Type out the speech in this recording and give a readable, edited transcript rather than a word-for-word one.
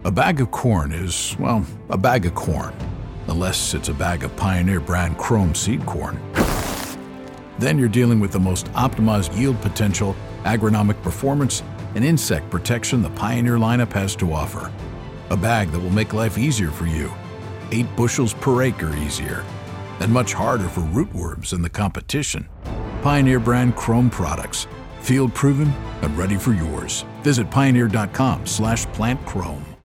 A bag of corn is, well, a bag of corn, unless it's a bag of Pioneer brand Qrome seed corn. Then you're dealing with the most optimized yield potential, agronomic performance, and insect protection the Pioneer lineup has to offer. A bag that will make life easier for you, 8 bushels per acre easier, and much harder for rootworms in the competition. Pioneer brand Qrome products, field proven and ready for yours. Visit pioneer.com/plantqrome.